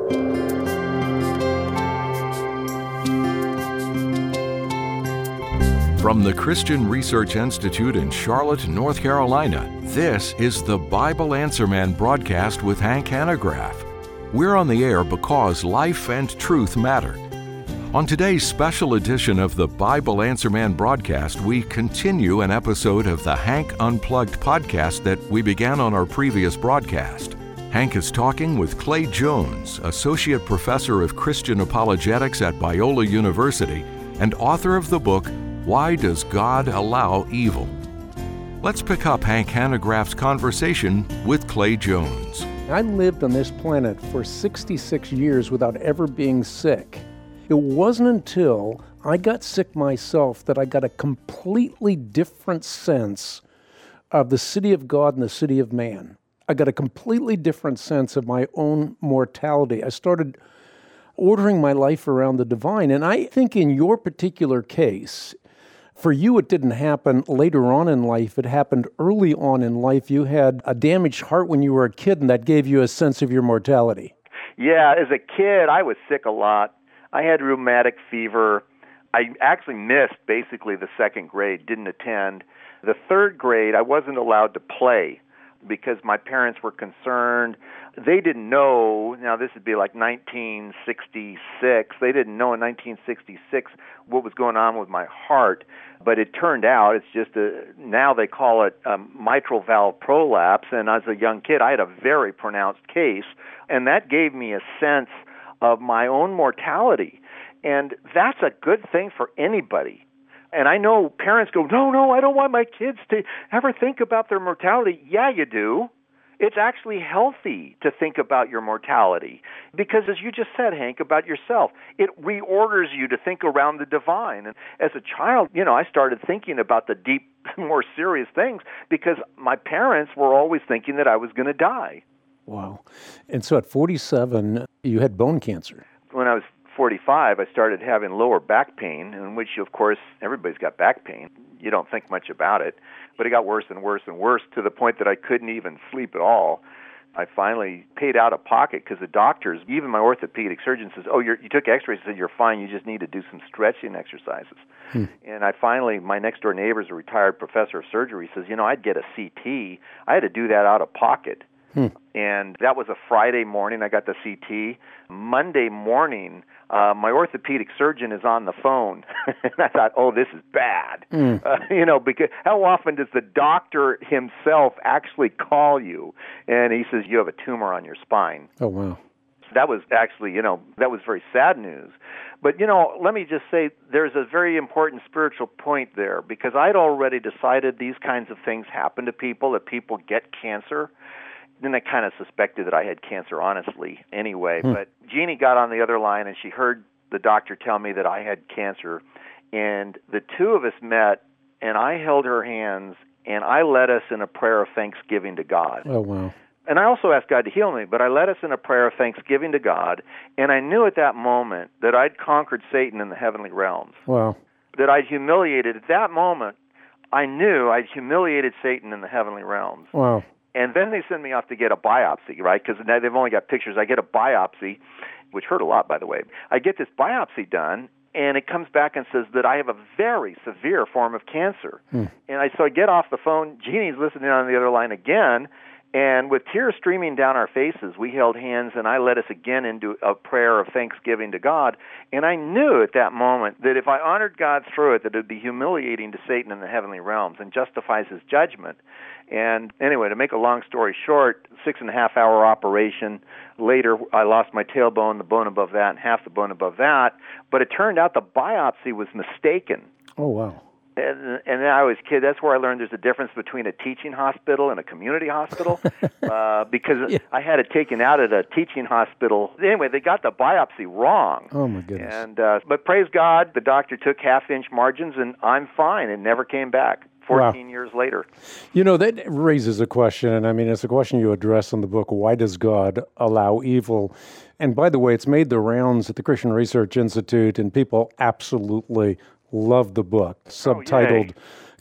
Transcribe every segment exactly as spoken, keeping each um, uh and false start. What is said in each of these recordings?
From the Christian Research Institute in Charlotte, North Carolina, this is the Bible Answer Man broadcast with Hank Hanegraaff. We're on the air because life and truth matter. On today's special edition of the Bible Answer Man broadcast, we continue an episode of the Hank Unplugged podcast that we began on our previous broadcast. Hank is talking with Clay Jones, Associate Professor of Christian Apologetics at Biola University and author of the book, Why Does God Allow Evil? Let's pick up Hank Hanegraaff's conversation with Clay Jones. I lived on this planet for sixty-six years without ever being sick. It wasn't until I got sick myself that I got a completely different sense of the city of God and the city of man. I got a completely different sense of my own mortality. I started ordering my life around the divine. And I think in your particular case, for you, it didn't happen later on in life. It happened early on in life. You had a damaged heart when you were a kid, and that gave you a sense of your mortality. Yeah, as a kid, I was sick a lot. I had rheumatic fever. I actually missed basically the second grade, didn't attend. The third grade, I wasn't allowed to play because my parents were concerned. They didn't know, now this would be like nineteen sixty-six, they didn't know in nineteen sixty-six what was going on with my heart, but it turned out it's just a, now they call it um, mitral valve prolapse, and as a young kid I had a very pronounced case, and that gave me a sense of my own mortality, and that's a good thing for anybody. And I know parents go, no, no, I don't want my kids to ever think about their mortality. Yeah, you do. It's actually healthy to think about your mortality because, as you just said, Hank, about yourself, it reorders you to think around the divine. And as a child, you know, I started thinking about the deep, more serious things because my parents were always thinking that I was going to die. Wow. And so at forty-seven, you had bone cancer. When I was forty-five, I started having lower back pain, in which, of course, everybody's got back pain. You don't think much about it. But it got worse and worse and worse to the point that I couldn't even sleep at all. I finally paid out of pocket because the doctors, even my orthopedic surgeon says, oh, you're, you took x-rays, said you're fine, you just need to do some stretching exercises. Hmm. And I finally, my next-door neighbor's a retired professor of surgery, says, you know, I'd get a C T. I had to do that out of pocket. Hmm. And that was a Friday morning. I got the C T. Monday morning, uh, my orthopedic surgeon is on the phone. And I thought, oh, this is bad. Mm. Uh, you know, because how often does the doctor himself actually call you? And he says, you have a tumor on your spine. Oh, wow. So that was actually, you know, that was very sad news. But, you know, let me just say there's a very important spiritual point there because I'd already decided these kinds of things happen to people, that people get cancer. Then I kind of suspected that I had cancer, honestly, anyway. Hmm. But Jeannie got on the other line, and she heard the doctor tell me that I had cancer. And the two of us met, and I held her hands, and I led us in a prayer of thanksgiving to God. Oh, wow. And I also asked God to heal me, but I led us in a prayer of thanksgiving to God. And I knew at that moment that I'd conquered Satan in the heavenly realms. Wow. That I'd humiliated, at that moment, I knew I'd humiliated Satan in the heavenly realms. Wow. And then they send me off to get a biopsy, right? Because now they've only got pictures. I get a biopsy, which hurt a lot, by the way. I get this biopsy done, and it comes back and says that I have a very severe form of cancer. Hmm. And I so I get off the phone. Jeannie's listening on the other line again, and with tears streaming down our faces, we held hands, and I led us again into a prayer of thanksgiving to God. And I knew at that moment that if I honored God through it, that it would be humiliating to Satan in the heavenly realms and justifies his judgment. And anyway, to make a long story short, six and a half hour operation. Later, I lost my tailbone, the bone above that, and half the bone above that. But it turned out the biopsy was mistaken. Oh, wow. And, and then I was a kid. That's where I learned there's a difference between a teaching hospital and a community hospital uh, because yeah. I had it taken out at a teaching hospital. Anyway, they got the biopsy wrong. Oh, my goodness. And uh, but praise God, the doctor took half-inch margins, and I'm fine. It never came back. fourteen wow. years later. You know, that raises a question, and I mean, it's a question you address in the book, Why Does God Allow Evil? And by the way, it's made the rounds at the Christian Research Institute, and people absolutely love the book, subtitled oh,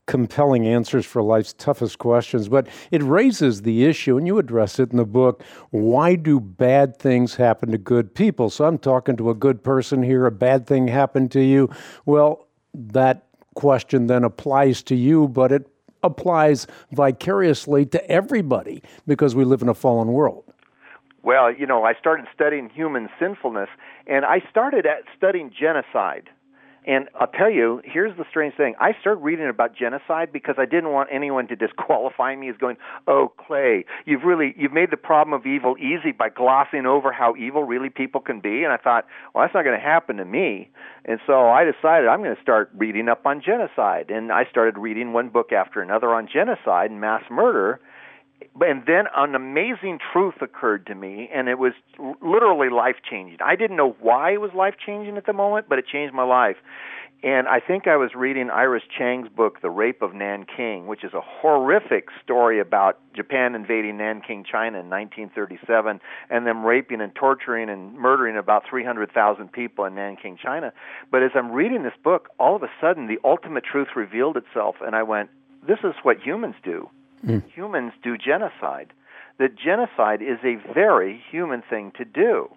compelling answers for life's toughest questions, but it raises the issue, and you address it in the book, why do bad things happen to good people? So I'm talking to a good person here, a bad thing happened to you. Well, that question then applies to you, but it applies vicariously to everybody because we live in a fallen world. Well, you know, I started studying human sinfulness, and I started at studying genocide. And I'll tell you, here's the strange thing. I started reading about genocide because I didn't want anyone to disqualify me as going, oh, Clay, you've really, you've made the problem of evil easy by glossing over how evil really people can be. And I thought, well, that's not going to happen to me. And so I decided I'm going to start reading up on genocide. And I started reading one book after another on genocide and mass murder. And then an amazing truth occurred to me, and it was literally life-changing. I didn't know why it was life-changing at the moment, but it changed my life. And I think I was reading Iris Chang's book, The Rape of Nanking, which is a horrific story about Japan invading Nanking, China in nineteen thirty-seven, and them raping and torturing and murdering about three hundred thousand people in Nanking, China. But as I'm reading this book, all of a sudden the ultimate truth revealed itself, and I went, this is what humans do. Mm. Humans do genocide. That genocide is a very human thing to do.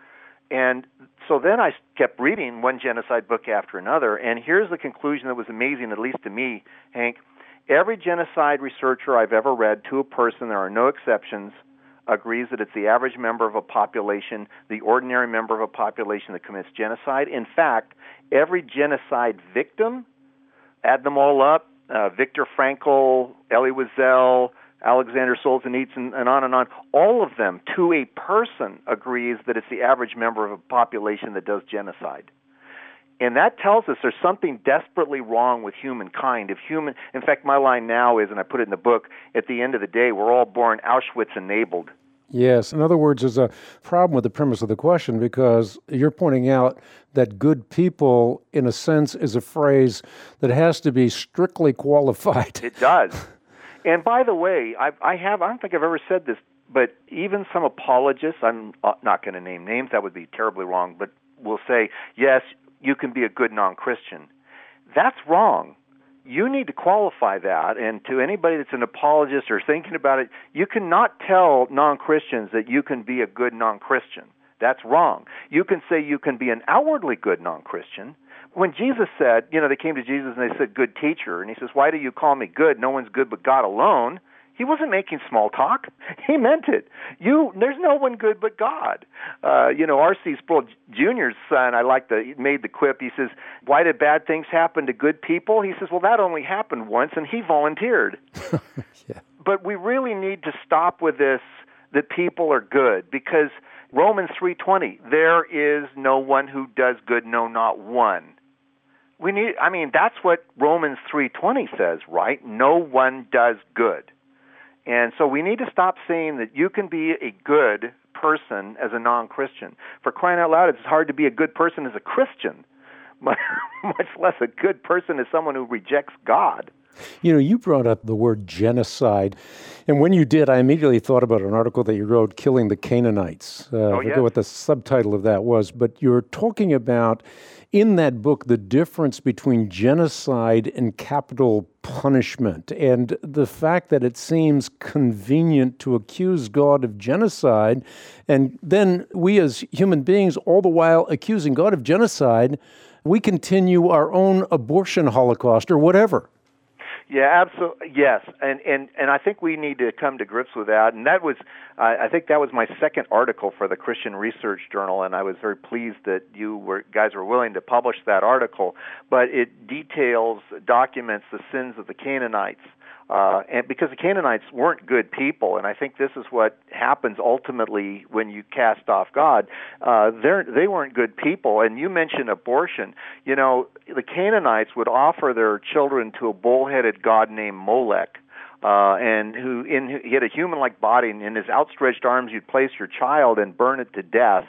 And so then I kept reading one genocide book after another, and here's the conclusion that was amazing, at least to me, Hank. Every genocide researcher I've ever read, to a person, there are no exceptions, agrees that it's the average member of a population, the ordinary member of a population that commits genocide. In fact, every genocide victim, add them all up, Uh, Viktor Frankl, Elie Wiesel, Alexander Solzhenitsyn, and on and on, all of them, to a person, agrees that it's the average member of a population that does genocide. And that tells us there's something desperately wrong with humankind. If human, in fact, my line now is, and I put it in the book, at the end of the day, we're all born Auschwitz-enabled. Yes. In other words, there's a problem with the premise of the question because you're pointing out that good people, in a sense, is a phrase that has to be strictly qualified. It does. And by the way, I, I have, I don't think I've ever said this, but even some apologists, I'm not going to name names, that would be terribly wrong, but will say, yes, you can be a good non-Christian. That's wrong. You need to qualify that, and to anybody that's an apologist or thinking about it, you cannot tell non-Christians that you can be a good non-Christian. That's wrong. You can say you can be an outwardly good non-Christian. When Jesus said, you know, they came to Jesus and they said, good teacher, and he says, why do you call me good? No one's good but God alone. He wasn't making small talk. He meant it. You, there's no one good but God. Uh, you know, R C Sproul Junior's son, I like the, he made the quip. He says, why did bad things happen to good people? He says, well, that only happened once, and he volunteered. Yeah. But we really need to stop with this, that people are good, because Romans three twenty, there is no one who does good, no, not one. We need, I mean, that's what Romans three twenty says, right? No one does good. And so we need to stop saying that you can be a good person as a non-Christian. For crying out loud, it's hard to be a good person as a Christian, much less a good person as someone who rejects God. You know, you brought up the word genocide, and when you did, I immediately thought about an article that you wrote, Killing the Canaanites. Uh, oh, I forget yes. what the subtitle of that was, but you're talking about, in that book, the difference between genocide and capital punishment, and the fact that it seems convenient to accuse God of genocide, and then we as human beings, all the while accusing God of genocide, we continue our own abortion holocaust or whatever. Yeah, absolutely. Yes, and, and and I think we need to come to grips with that. And that was, uh, I think that was my second article for the Christian Research Journal, and I was very pleased that you were guys were willing to publish that article. But it details, documents the sins of the Canaanites, uh, and because the Canaanites weren't good people, and I think this is what happens ultimately when you cast off God. Uh, they they weren't good people, and you mentioned abortion. You know, the Canaanites would offer their children to a bull-headed god named Molech, uh, and who in he had a human-like body, and in his outstretched arms you'd place your child and burn it to death.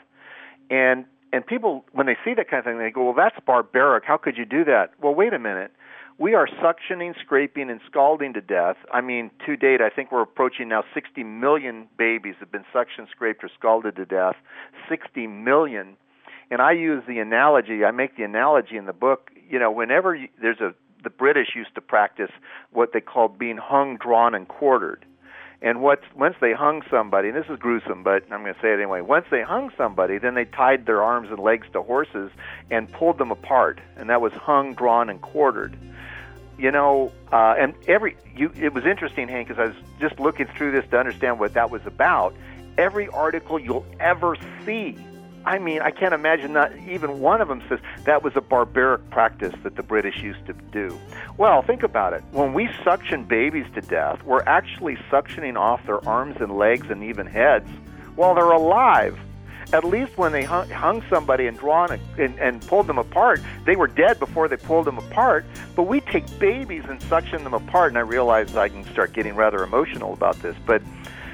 And and people, when they see that kind of thing, they go, well, that's barbaric. How could you do that? Well, wait a minute. We are suctioning, scraping, and scalding to death. I mean, to date, I think we're approaching now sixty million babies have been suction, scraped, or scalded to death. sixty million. And I use the analogy, I make the analogy in the book, you know, whenever you, there's a the British used to practice what they called being hung, drawn, and quartered. And what's, once they hung somebody, and this is gruesome, but I'm going to say it anyway, once they hung somebody, then they tied their arms and legs to horses and pulled them apart, and that was hung, drawn, and quartered. You know, uh, and every you, it was interesting, Hank, because I was just looking through this to understand what that was about. Every article you'll ever see, I mean, I can't imagine not even one of them says that was a barbaric practice that the British used to do. Well, think about it. When we suction babies to death, we're actually suctioning off their arms and legs and even heads while they're alive. At least when they hung, hung somebody and drawn a, and, and pulled them apart, they were dead before they pulled them apart. But we take babies and suction them apart, and I realize I can start getting rather emotional about this. But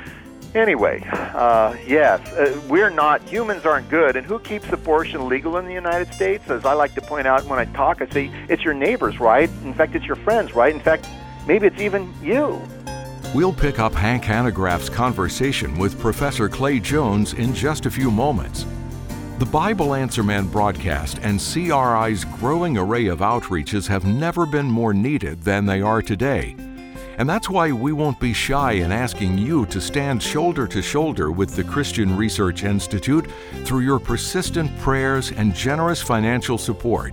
anyway, uh, yes, uh, we're not, humans aren't good. And who keeps abortion legal in the United States? As I like to point out when I talk, I say it's your neighbors, right? In fact, it's your friends, right? In fact, maybe it's even you. We'll pick up Hank Hanegraaff's conversation with Professor Clay Jones in just a few moments. The Bible Answer Man broadcast and C R I's growing array of outreaches have never been more needed than they are today. And that's why we won't be shy in asking you to stand shoulder to shoulder with the Christian Research Institute through your persistent prayers and generous financial support.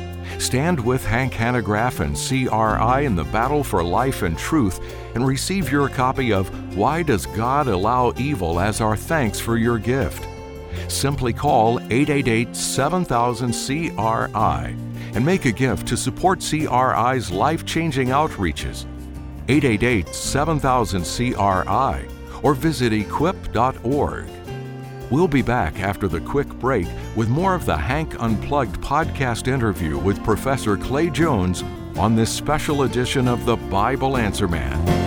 Stand with Hank Hanegraaff and C R I in the battle for life and truth and receive your copy of Why Does God Allow Evil as Our Thanks for Your Gift. Simply call eight eight eight, seven thousand, C R I and make a gift to support C R I's life-changing outreaches. eight eight eight, seven thousand, C R I or visit equip dot org. We'll be back after the quick break with more of the Hank Unplugged podcast interview with Professor Clay Jones on this special edition of the Bible Answer Man.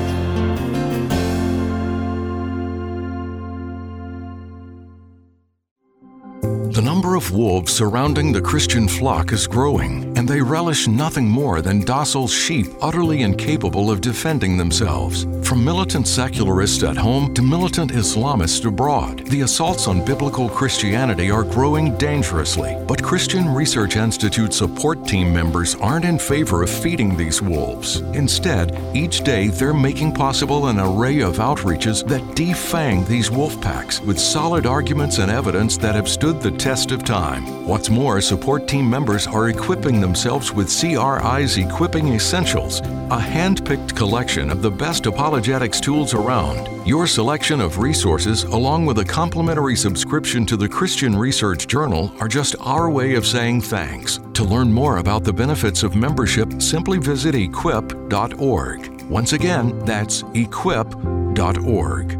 The number of wolves surrounding the Christian flock is growing, and they relish nothing more than docile sheep utterly incapable of defending themselves. From militant secularists at home to militant Islamists abroad, the assaults on biblical Christianity are growing dangerously. But Christian Research Institute support team members aren't in favor of feeding these wolves. Instead, each day they're making possible an array of outreaches that defang these wolf packs with solid arguments and evidence that have stood the test of time. What's more, support team members are equipping themselves with C R I's Equipping Essentials, a hand-picked collection of the best apologetics tools around. Your selection of resources, along with a complimentary subscription to the Christian Research Journal, are just our way of saying thanks. To learn more about the benefits of membership, simply visit equip dot org. Once again, that's equip dot org.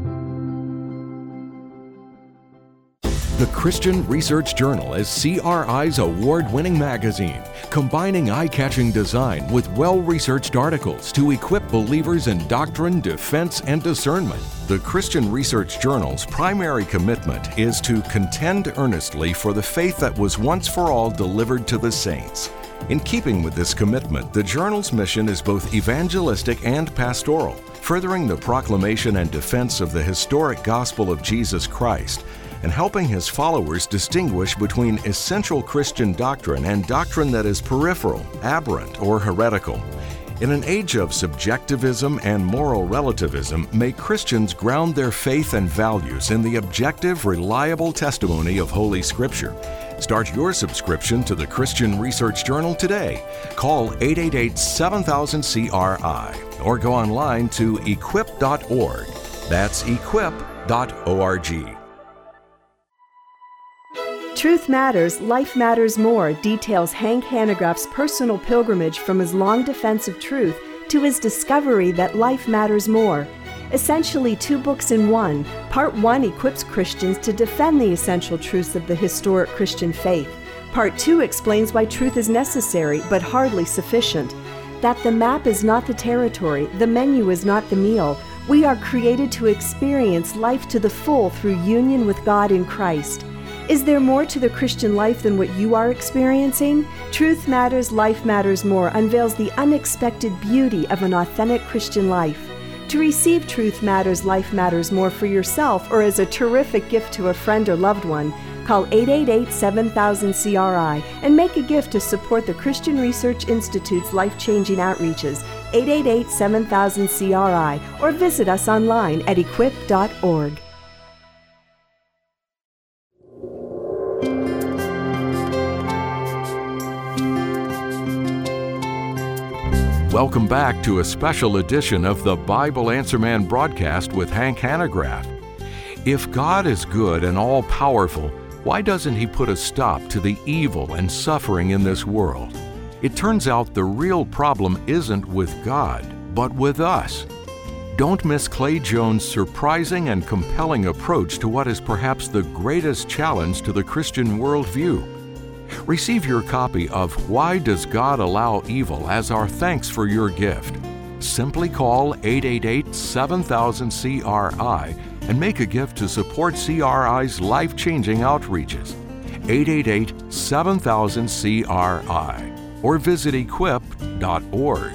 The Christian Research Journal is C R I's award-winning magazine, combining eye-catching design with well-researched articles to equip believers in doctrine, defense, and discernment. The Christian Research Journal's primary commitment is to contend earnestly for the faith that was once for all delivered to the saints. In keeping with this commitment, the journal's mission is both evangelistic and pastoral, furthering the proclamation and defense of the historic gospel of Jesus Christ, and helping his followers distinguish between essential Christian doctrine and doctrine that is peripheral, aberrant, or heretical. In an age of subjectivism and moral relativism, may Christians ground their faith and values in the objective, reliable testimony of Holy Scripture. Start your subscription to the Christian Research Journal today. Call eight eight eight, seven thousand, C R I or go online to equip dot org. That's equip dot org. Truth Matters, Life Matters More details Hank Hanegraaff's personal pilgrimage from his long defense of truth to his discovery that life matters more. Essentially two books in one, Part one equips Christians to defend the essential truths of the historic Christian faith. Part two explains why truth is necessary but hardly sufficient. That the map is not the territory, the menu is not the meal. We are created to experience life to the full through union with God in Christ. Is there more to the Christian life than what you are experiencing? Truth Matters, Life Matters More unveils the unexpected beauty of an authentic Christian life. To receive Truth Matters, Life Matters More for yourself or as a terrific gift to a friend or loved one, Call eight eight eight, seven thousand, C R I and make a gift to support the Christian Research Institute's life-changing outreaches, eight eight eight, seven thousand, C R I, or visit us online at equip dot org. Welcome back to a special edition of the Bible Answer Man broadcast with Hank Hanegraaff. If God is good and all-powerful, why doesn't He put a stop to the evil and suffering in this world? It turns out the real problem isn't with God, but with us. Don't miss Clay Jones' surprising and compelling approach to what is perhaps the greatest challenge to the Christian worldview. Receive your copy of Why Does God Allow Evil as our thanks for your gift. Simply call eight eight eight, seven thousand, C R I and make a gift to support C R I's life-changing outreaches. eight eight eight, seven thousand, C R I or visit equip dot org.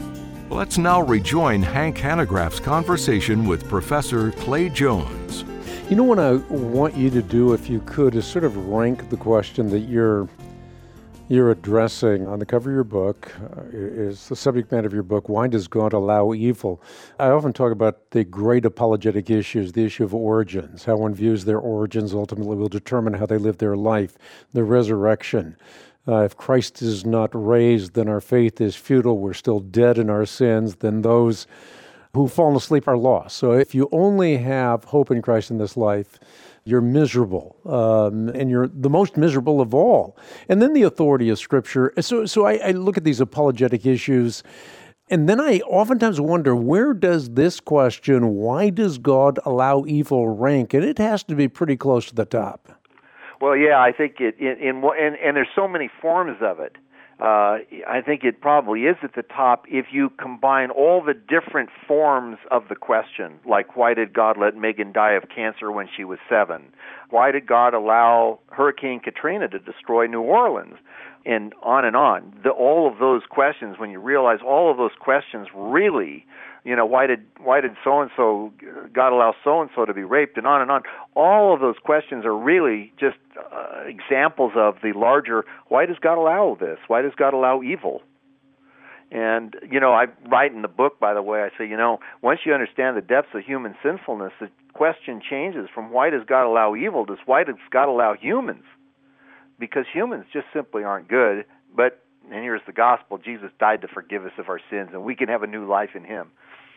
Let's now rejoin Hank Hanegraaff's conversation with Professor Clay Jones. You know what I want you to do, if you could, is sort of rank the question that you're you're addressing on the cover of your book, uh, is the subject matter of your book, Why Does God Allow Evil? I often talk about the great apologetic issues, the issue of origins, how one views their origins ultimately will determine how they live their life, the resurrection. Uh, if Christ is not raised, then our faith is futile, we're still dead in our sins, then those who've fallen asleep are lost. So if you only have hope in Christ in this life, you're miserable, um, and you're the most miserable of all. And then the authority of Scripture. So, so I, I look at these apologetic issues, and then I oftentimes wonder, where does this question, why does God allow evil, rank? And it has to be pretty close to the top. Well, yeah, I think it, in, in and, and there's so many forms of it. Uh, I think it probably is at the top if you combine all the different forms of the question, like why did God let Megan die of cancer when she was seven? Why did God allow Hurricane Katrina to destroy New Orleans? And on and on. The, all of those questions, when you realize all of those questions really, you know, why did why did so-and-so, God allow so-and-so to be raped, and on and on. All of those questions are really just uh, examples of the larger, why does God allow this? Why does God allow evil? And, you know, I write in the book, by the way, I say, you know, once you understand the depths of human sinfulness, the question changes from why does God allow evil to why does God allow humans? Because humans just simply aren't good, but, and here's the gospel, Jesus died to forgive us of our sins, and we can have a new life in Him.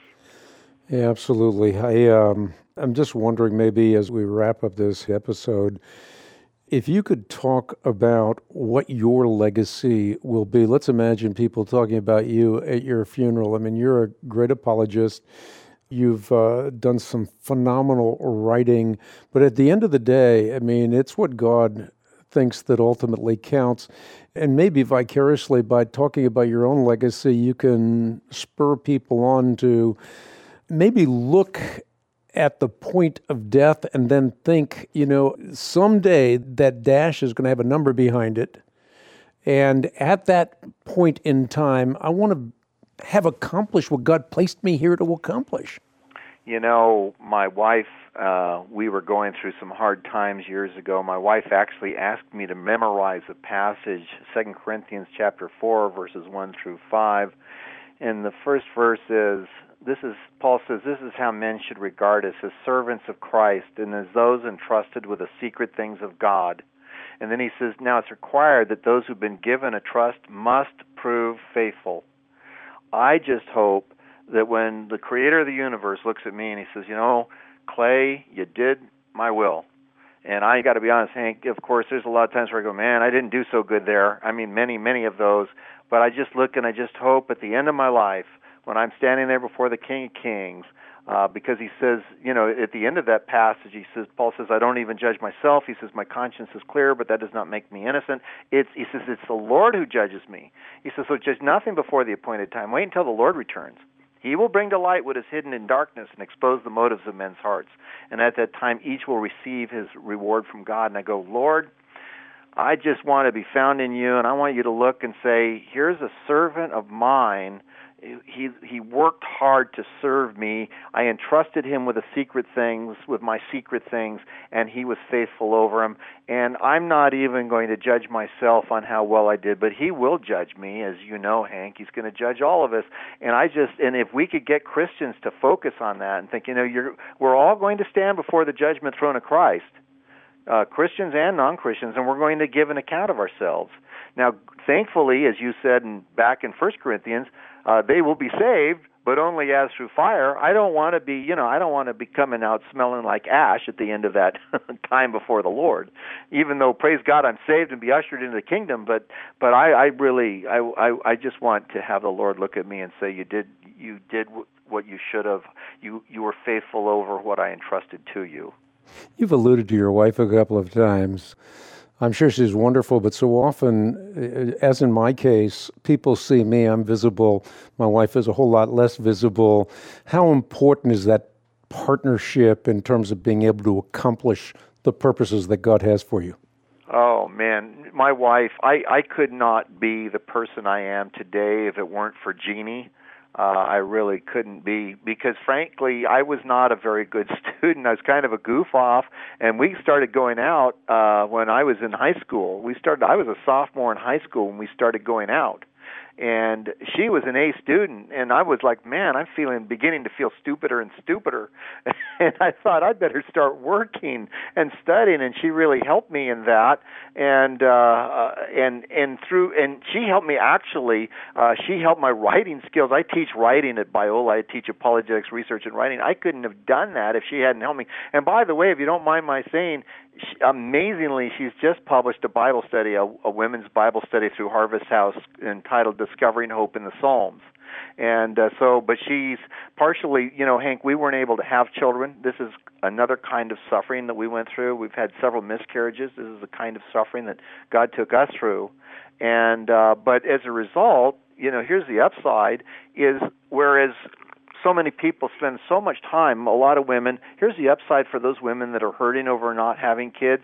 Yeah, absolutely. I, um, I'm just wondering, maybe as we wrap up this episode, if you could talk about what your legacy will be. Let's imagine people talking about you at your funeral. I mean, you're a great apologist. You've uh, done some phenomenal writing, but at the end of the day, I mean, it's what God thinks that ultimately counts. And maybe vicariously, by talking about your own legacy, you can spur people on to maybe look at the point of death and then think, you know, someday that dash is going to have a number behind it. And at that point in time, I want to have accomplished what God placed me here to accomplish. You know, my wife, uh, we were going through some hard times years ago. My wife actually asked me to memorize a passage, Second Corinthians chapter four, verses one through five. And the first verse is, this is, Paul says, this is how men should regard us as servants of Christ and as those entrusted with the secret things of God. And then he says, now it's required that those who've been given a trust must prove faithful. I just hope that when the creator of the universe looks at me and he says, you know, Clay, you did my will. And I got to be honest, Hank, of course, there's a lot of times where I go, man, I didn't do so good there. I mean, many, many of those. But I just look and I just hope at the end of my life, when I'm standing there before the King of Kings, uh, because he says, you know, at the end of that passage, he says, Paul says, I don't even judge myself. He says, my conscience is clear, but that does not make me innocent. It's, he says, it's the Lord who judges me. He says, so judge nothing before the appointed time. Wait until the Lord returns. He will bring to light what is hidden in darkness and expose the motives of men's hearts. And at that time, each will receive his reward from God. And I go, Lord, I just want to be found in you, and I want you to look and say, here's a servant of mine. he he worked hard to serve me. I entrusted him with the secret things, with my secret things, and he was faithful over them. And I'm not even going to judge myself on how well I did, but he will judge me, as you know, Hank. He's going to judge all of us. And I just, and if we could get Christians to focus on that and think, you know, you're, we're all going to stand before the judgment throne of Christ, uh, Christians and non-Christians, and we're going to give an account of ourselves. Now, thankfully, as you said in, back in First Corinthians, uh, they will be saved, but only as through fire. I don't want to be, you know, I don't want to be coming out smelling like ash at the end of that time before the Lord. Even though, praise God, I'm saved and be ushered into the kingdom, but but I, I really, I, I I just want to have the Lord look at me and say, you did you did what you should have. You you were faithful over what I entrusted to you. You've alluded to your wife a couple of times. I'm sure she's wonderful, but so often, as in my case, people see me, I'm visible. My wife is a whole lot less visible. How important is that partnership in terms of being able to accomplish the purposes that God has for you? Oh, man, my wife, I, I could not be the person I am today if it weren't for Jeannie. Uh, I really couldn't be, because frankly, I was not a very good student. I was kind of a goof off, and we started going out uh, when I was in high school. We started. I was a sophomore in high school when we started going out. And she was an A student, and I was like, man, I'm feeling beginning to feel stupider and stupider. And I thought I'd better start working and studying, and she really helped me in that. And uh, and and through and she helped me actually. Uh, she helped my writing skills. I teach writing at Biola. I teach apologetics research and writing. I couldn't have done that if she hadn't helped me. And by the way, if you don't mind my saying, she, amazingly, she's just published a Bible study, a, a women's Bible study through Harvest House entitled Discovering Hope in the Psalms. And uh, so, but she's partially, you know, Hank, we weren't able to have children. This is another kind of suffering that we went through. We've had several miscarriages. This is the kind of suffering that God took us through. And, uh, but as a result, you know, here's the upside, is whereas so many people spend so much time, a lot of women, here's the upside for those women that are hurting over not having kids,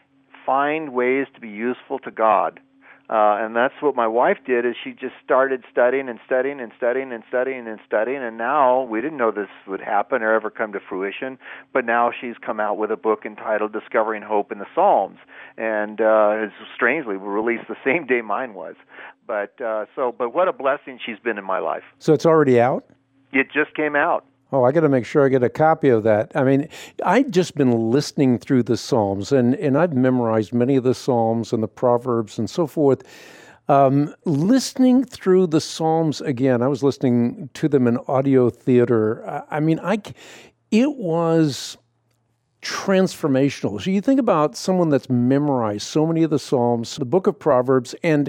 find ways to be useful to God. Uh, and that's what my wife did, is she just started studying and studying and studying and studying and studying, and now, we didn't know this would happen or ever come to fruition, but now she's come out with a book entitled Discovering Hope in the Psalms, and uh, it's strangely released the same day mine was. But uh, so, but what a blessing she's been in my life. So it's already out? It just came out. Oh, I got to make sure I get a copy of that. I mean, I've just been listening through the Psalms, and, and I've memorized many of the Psalms and the Proverbs and so forth. Um, listening through the Psalms again, I was listening to them in audio theater. I mean, I, it was transformational. So you think about someone that's memorized so many of the Psalms, the book of Proverbs, and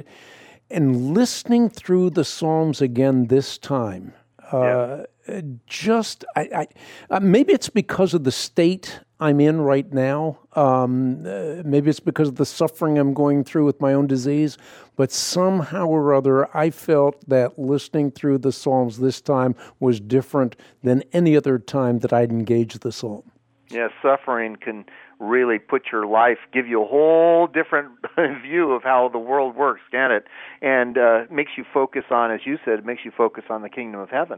and listening through the Psalms again this time. Uh, yeah. Just, I, I, uh, maybe it's because of the state I'm in right now. Um, uh, maybe it's because of the suffering I'm going through with my own disease. But somehow or other, I felt that listening through the Psalms this time was different than any other time that I'd engaged the Psalm. Yeah, suffering can really put your life, give you a whole different view of how the world works, can it? And uh, makes you focus on, as you said, it makes you focus on the kingdom of heaven.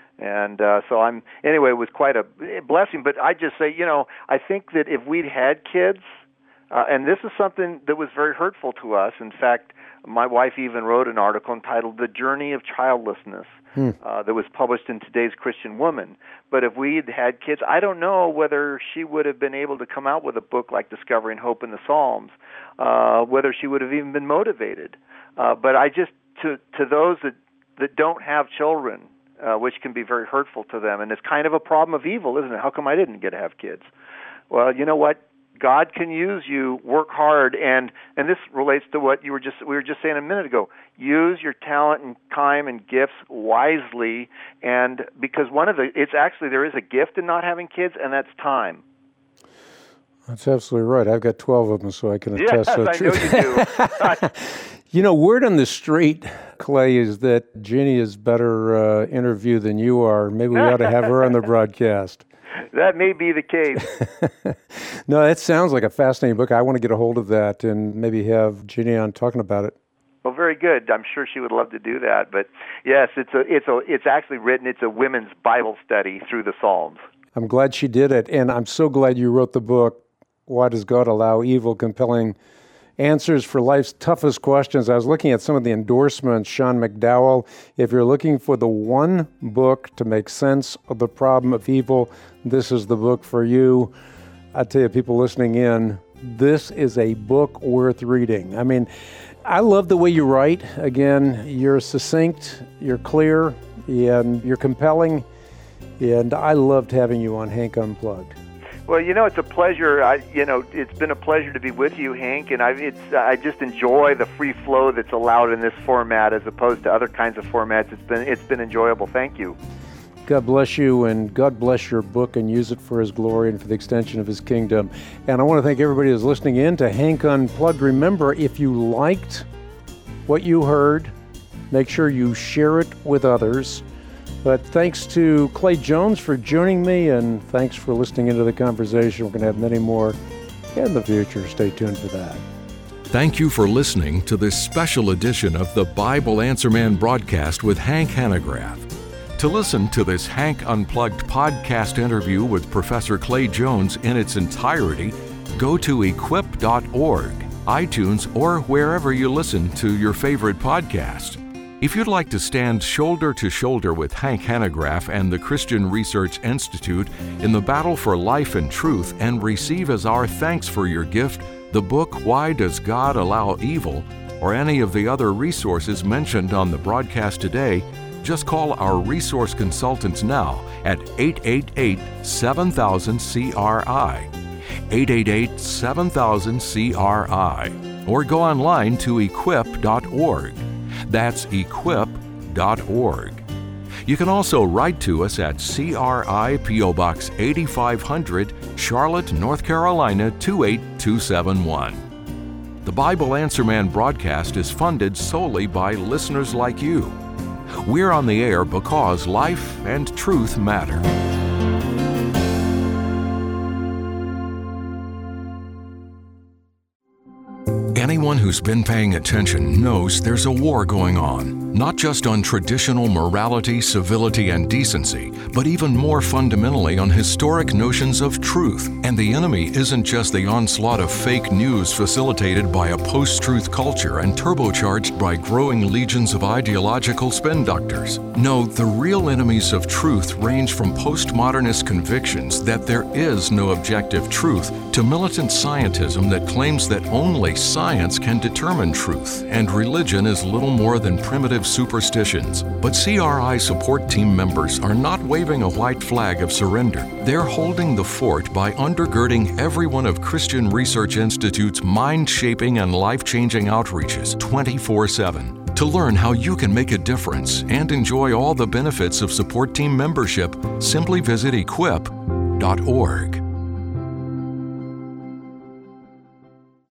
And uh, so I'm, anyway, it was quite a blessing. But I just say, you know, I think that if we'd had kids, uh, and this is something that was very hurtful to us. In fact, my wife even wrote an article entitled The Journey of Childlessness hmm. uh, that was published in today's Christian Woman. But if we'd had kids, I don't know whether she would have been able to come out with a book like Discovering Hope in the Psalms, uh, whether she would have even been motivated. Uh, but I just, to, to those that, that don't have children, Uh, which can be very hurtful to them. And it's kind of a problem of evil, isn't it? How come I didn't get to have kids? Well, you know what? God can use you. Work hard, and and this relates to what you were just we were just saying a minute ago. Use your talent and time and gifts wisely, and because one of the it's actually there is a gift in not having kids, and that's time. That's absolutely right. I've got twelve of them, so I can attest yes, to the I truth. know you do. You know, word on the street, Clay, is that Ginny is better uh, interview than you are. Maybe we ought to have her on the broadcast. That may be the case. No, that sounds like a fascinating book. I want to get a hold of that and maybe have Ginny on talking about it. Well, very good. I'm sure she would love to do that. But yes, it's a, it's a, it's actually written. It's a women's Bible study through the Psalms. I'm glad she did it, and I'm so glad you wrote the book, Why Does God Allow Evil? Compelling Answers for Life's Toughest Questions. I was looking at some of the endorsements. Sean McDowell, if you're looking for the one book to make sense of the problem of evil, this is the book for you. I tell you, people listening in, this is a book worth reading. I mean, I love the way you write. Again, you're succinct, you're clear, and you're compelling. And I loved having you on Hank Unplugged. Well, you know, it's a pleasure. I, you know, it's been a pleasure to be with you, Hank, and I, it's, I just enjoy the free flow that's allowed in this format as opposed to other kinds of formats. It's been, it's been enjoyable. Thank you. God bless you, and God bless your book, and use it for His glory and for the extension of His kingdom. And I want to thank everybody who's listening in to Hank Unplugged. Remember, if you liked what you heard, make sure you share it with others. But thanks to Clay Jones for joining me, and thanks for listening into the conversation. We're going to have many more in the future. Stay tuned for that. Thank you for listening to this special edition of the Bible Answer Man broadcast with Hank Hanegraaff. To listen to this Hank Unplugged podcast interview with Professor Clay Jones in its entirety, go to equip dot org, iTunes, or wherever you listen to your favorite podcast. If you'd like to stand shoulder to shoulder with Hank Hanegraaff and the Christian Research Institute in the battle for life and truth and receive as our thanks for your gift the book Why Does God Allow Evil, or any of the other resources mentioned on the broadcast today, just call our resource consultants now at eight eight eight, seven thousand, C R I, eight eight eight, seven thousand, C R I, or go online to equip dot org. That's equip dot org. You can also write to us at C R I P O Box eighty-five hundred, Charlotte, North Carolina two eight two seven one. The Bible Answer Man broadcast is funded solely by listeners like you. We're on the air because life and truth matter. Anyone who's been paying attention knows there's a war going on, not just on traditional morality, civility, and decency, but even more fundamentally on historic notions of truth. And the enemy isn't just the onslaught of fake news facilitated by a post-truth culture and turbocharged by growing legions of ideological spin doctors. No, the real enemies of truth range from postmodernist convictions that there is no objective truth to militant scientism that claims that only science can determine truth, and religion is little more than primitive superstitions. But C R I support team members are not waving a white flag of surrender. They're holding the fort by undergirding every one of Christian Research Institute's mind-shaping and life-changing outreaches twenty-four seven. To learn how you can make a difference and enjoy all the benefits of support team membership, simply visit equip dot org.